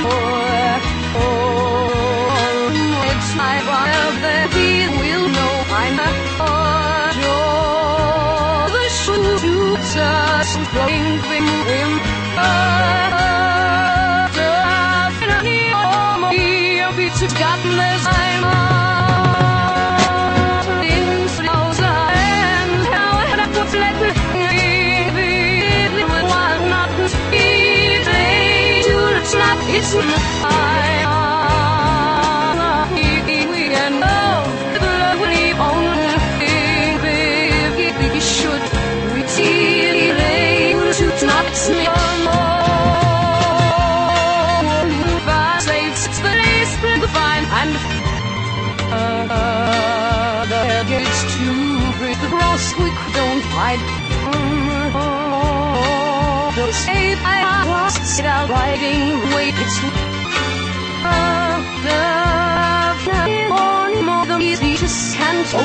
It's my while that we will know I'm a the shoots us blowing him it's gotten this time in slows and how I put let me while not easy to snap it's in the fire we know the lovely only we should we see lay to not snap and it's too great the gross we don't hide they'll say I lost it out riding wait it's more than easy to stand so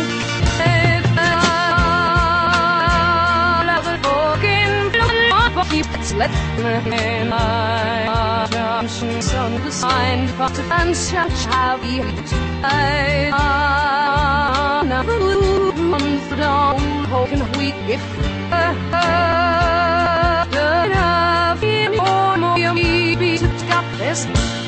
let me son the sign but and such have you I never run for down holding a week if more be to got this